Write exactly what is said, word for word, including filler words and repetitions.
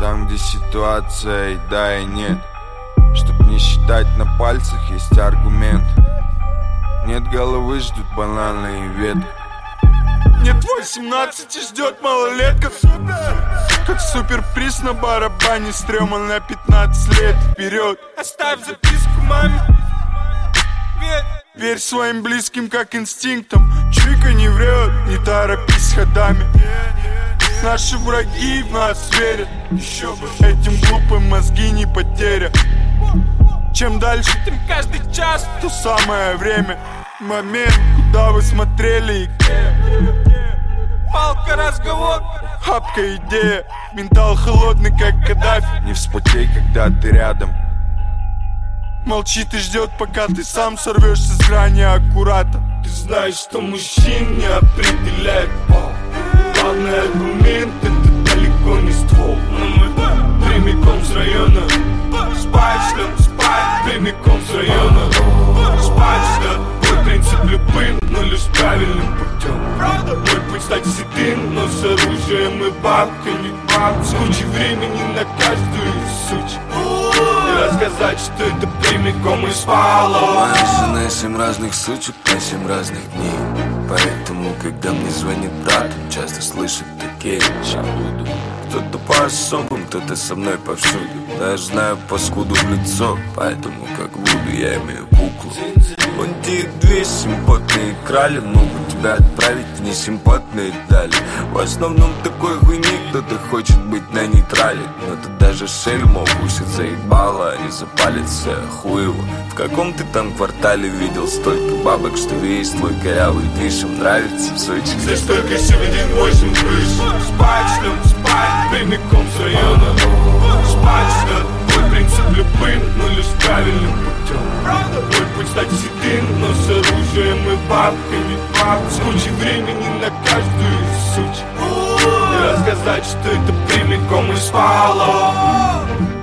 Там, где ситуация и да, и нет. Чтоб не считать на пальцах, есть аргумент. Нет головы, ждут банальные ветки. Нет восемнадцати, ждет малолетка. Как суперприз на барабане, стрёма на пятнадцать лет вперед. Оставь записку маме. Верь, верь своим близким, как инстинктам. Чуйка не врет, не торопись ходами. Наши враги в нас верят. Еще бы этим глупым мозги не потеря. Чем дальше, тем каждый час то самое время. Момент, куда вы смотрели и где. Палка, разговор, хапка, идея. Ментал холодный, как Каддафи. Не вспотей, когда ты рядом. Молчит и ждет, пока ты сам сорвешься с грани аккурата. Ты знаешь, что мужчин не определяет пол. Главный аргумент — это далеко не ствол. Но мы прямиком с района. Спать, шлем, спать, прямиком с района. Спать, шлем, мой принцип любым, но лишь правильным путем. Мой путь стать седым, но с оружием и бабками. С кучей времени на каждую суть. И рассказать, что это прямиком из пала. Моя жена семь разных сучек на семь разных дней. Поэтому, когда мне звонит брат, он часто слышит такие речи. Кто-то по-особому, кто-то со мной повсюду. Но я знаю паскуду в лицо, поэтому как буду, я имею куклу. Вон те две симпотные крали могут тебя отправить в несимпотные дали. В основном такой хуйни кто-то хочет быть на нейтрале. Но ты даже шельма укусит, заебало, они запалятся хуево. В каком ты там квартале видел столько бабок, что весь твой корявый движ им нравится в Сочи? Здесь только семь восемь крыш. Спать, шлем, спать, прямиком с района. Спать, шлем, мой принцип любым, но лишь правильным путем. Мой путь стать седым, но с оружием и бабками. С кучей времени на каждую суть. И рассказать, что это прямиком из пала.